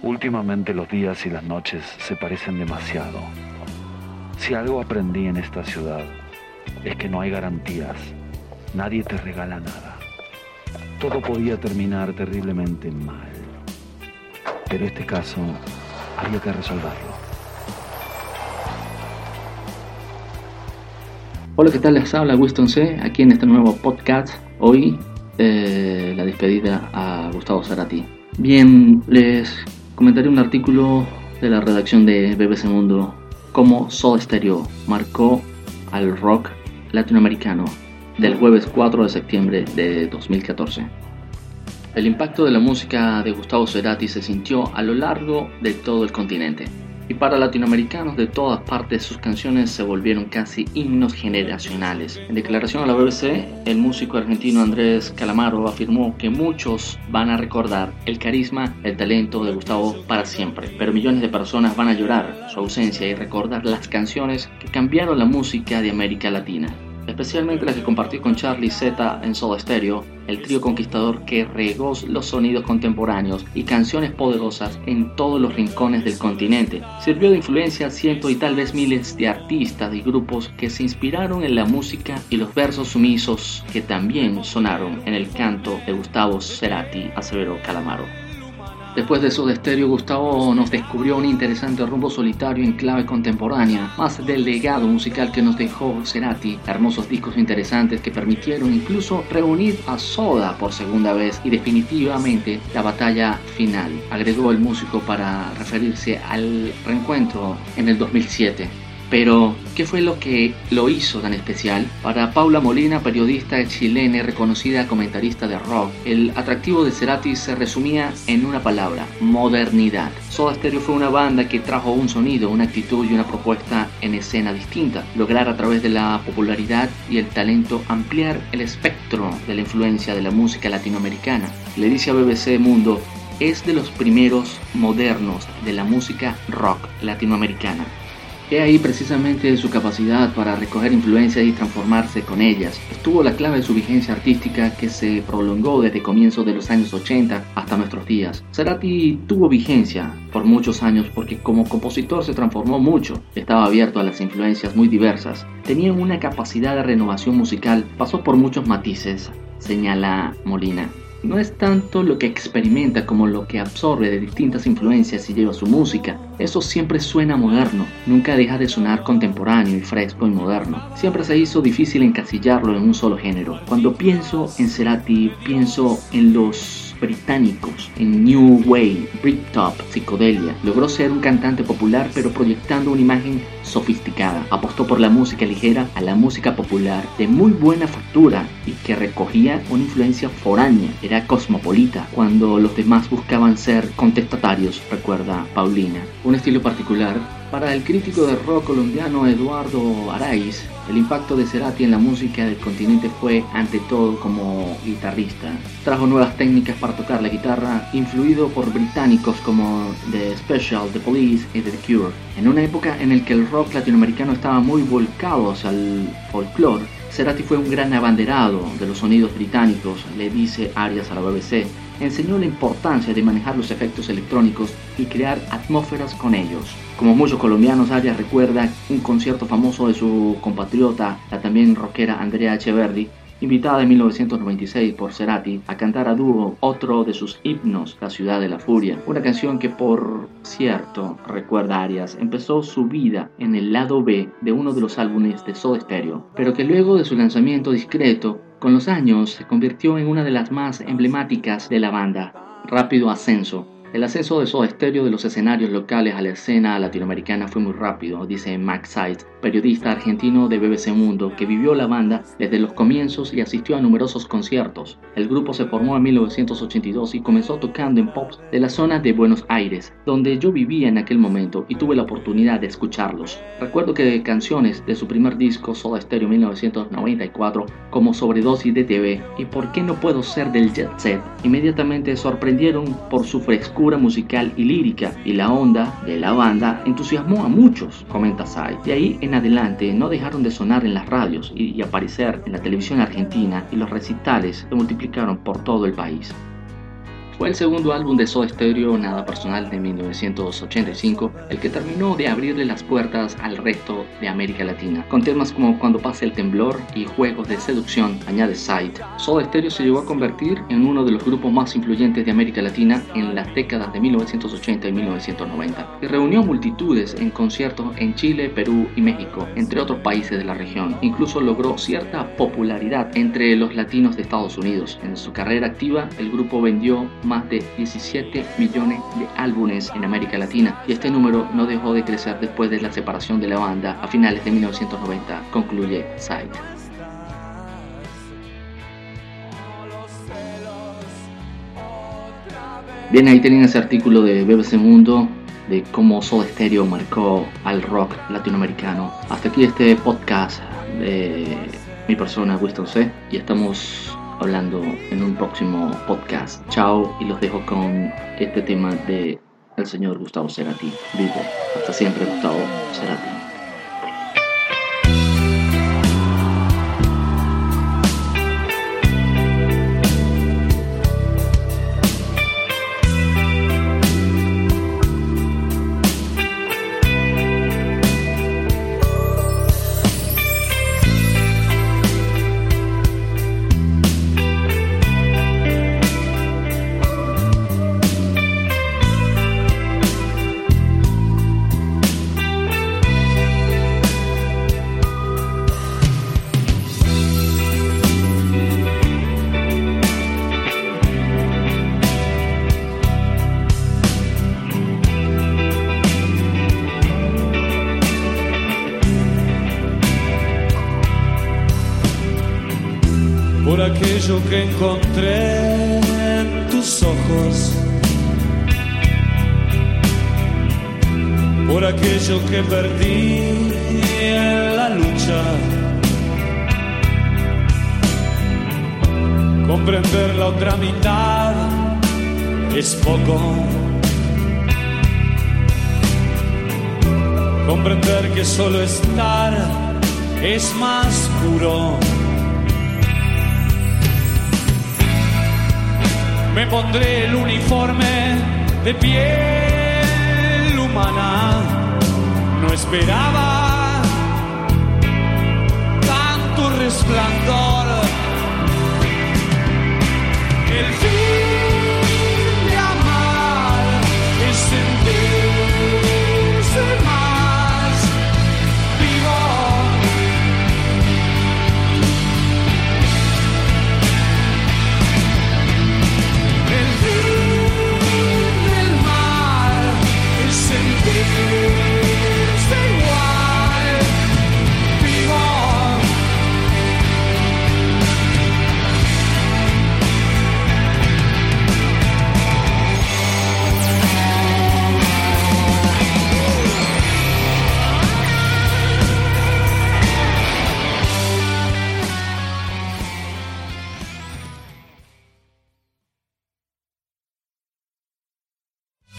Últimamente los días y las noches se parecen demasiado. Si algo aprendí en esta ciudad es que no hay garantías. Nadie te regala nada. Todo podía terminar terriblemente mal. Pero este caso había que resolverlo. Hola, ¿qué tal? Les habla Winston C. aquí en este nuevo podcast. Hoy la despedida a Gustavo Cerati. Bien, les comentaré un artículo de la redacción de BBC Mundo, cómo Soda Stereo marcó al rock latinoamericano, del jueves 4 de septiembre de 2014. El impacto de la música de Gustavo Cerati se sintió a lo largo de todo el continente. Y para latinoamericanos de todas partes sus canciones se volvieron casi himnos generacionales. En declaración a la BBC, el músico argentino Andrés Calamaro afirmó que muchos van a recordar el carisma, el talento de Gustavo para siempre, pero millones de personas van a llorar su ausencia y recordar las canciones que cambiaron la música de América Latina, especialmente las que compartió con Charly Z en Soda Stereo, el trío conquistador que regó los sonidos contemporáneos y canciones poderosas en todos los rincones del continente. Sirvió de influencia a cientos y tal vez miles de artistas y grupos que se inspiraron en la música y los versos sumisos que también sonaron en el canto de Gustavo Cerati, aseveró Calamaro. Después de Soda Stereo, Gustavo nos descubrió un interesante rumbo solitario en clave contemporánea, más del legado musical que nos dejó Cerati, hermosos discos interesantes que permitieron incluso reunir a Soda por segunda vez y definitivamente la batalla final, agregó el músico para referirse al reencuentro en el 2007. Pero, ¿qué fue lo que lo hizo tan especial? Para Paula Molina, periodista chilena y reconocida comentarista de rock, el atractivo de Cerati se resumía en una palabra: modernidad. Soda Stereo fue una banda que trajo un sonido, una actitud y una propuesta en escena distinta. Lograr a través de la popularidad y el talento ampliar el espectro de la influencia de la música latinoamericana. Le dice a BBC Mundo: es de los primeros modernos de la música rock latinoamericana. He ahí precisamente su capacidad para recoger influencias y transformarse con ellas. Estuvo la clave de su vigencia artística, que se prolongó desde comienzos de los años 80 hasta nuestros días. Cerati tuvo vigencia por muchos años porque como compositor se transformó mucho. Estaba abierto a las influencias muy diversas. Tenía una capacidad de renovación musical. Pasó por muchos matices, señala Molina. No es tanto lo que experimenta como lo que absorbe de distintas influencias y lleva a su música. Eso siempre suena moderno, nunca deja de sonar contemporáneo y fresco y moderno. Siempre se hizo difícil encasillarlo en un solo género. Cuando pienso en Cerati, pienso en los británicos, en New Wave, Britpop, psicodelia. Logró ser un cantante popular pero proyectando una imagen sofisticada. Apostó por la música ligera a la música popular de muy buena factura y que recogía una influencia foránea. Era cosmopolita cuando los demás buscaban ser contestatarios, recuerda Paulina. Un estilo particular. Para el crítico de rock colombiano Eduardo Araiz, el impacto de Cerati en la música del continente fue ante todo como guitarrista. Trajo nuevas técnicas para tocar la guitarra, influido por británicos como The Special, The Police y The Cure. En una época en la que el rock latinoamericano estaba muy volcado hacia el folclore, Cerati fue un gran abanderado de los sonidos británicos, le dice Arias a la BBC. Enseñó la importancia de manejar los efectos electrónicos y crear atmósferas con ellos. Como muchos colombianos, Arias recuerda un concierto famoso de su compatriota, la también rockera Andrea Echeverri, invitada en 1996 por Cerati a cantar a dúo otro de sus himnos, La Ciudad de la Furia, una canción que, por cierto, recuerda Arias, empezó su vida en el lado B de uno de los álbumes de Soda Stereo, pero que luego de su lanzamiento discreto, con los años se convirtió en una de las más emblemáticas de la banda. Rápido ascenso. El ascenso de Soda Stereo de los escenarios locales a la escena latinoamericana fue muy rápido, dice Max Seitz, periodista argentino de BBC Mundo, que vivió la banda desde los comienzos y asistió a numerosos conciertos. El grupo se formó en 1982 y comenzó tocando en pubs de la zona de Buenos Aires, donde yo vivía en aquel momento y tuve la oportunidad de escucharlos. Recuerdo que canciones de su primer disco, Soda Stereo 1994, como Sobredosis de TV y ¿Por qué no puedo ser del Jet Set?, inmediatamente sorprendieron por su frescura musical y lírica, y la onda de la banda entusiasmó a muchos, comenta Sai. De ahí en adelante no dejaron de sonar en las radios y aparecer en la televisión argentina, y los recitales se multiplicaron por todo el país. Fue el segundo álbum de Soda Stereo, Nada Personal, de 1985, el que terminó de abrirle las puertas al resto de América Latina. Con temas como Cuando pase el temblor y Juegos de seducción, añade Side, Soda Stereo se llegó a convertir en uno de los grupos más influyentes de América Latina en las décadas de 1980 y 1990, y reunió multitudes en conciertos en Chile, Perú y México, entre otros países de la región. Incluso logró cierta popularidad entre los latinos de Estados Unidos. En su carrera activa, el grupo vendió más de 17 millones de álbumes en América Latina, y este número no dejó de crecer después de la separación de la banda a finales de 1990, concluye Side. Bien, ahí tenían ese artículo de BBC Mundo de cómo Soda Stereo marcó al rock latinoamericano. Hasta aquí este podcast de mi persona, Winston C, y estamos hablando en un próximo podcast. Chao, y los dejo con este tema de el señor Gustavo Cerati, Vivo. Hasta siempre, Gustavo Cerati. Por aquello que encontré en tus ojos, por aquello que perdí en la lucha. Comprender la otra mitad es poco. Comprender que solo estar es más puro. Me pondré el uniforme de piel humana. No esperaba tanto resplandor. El fin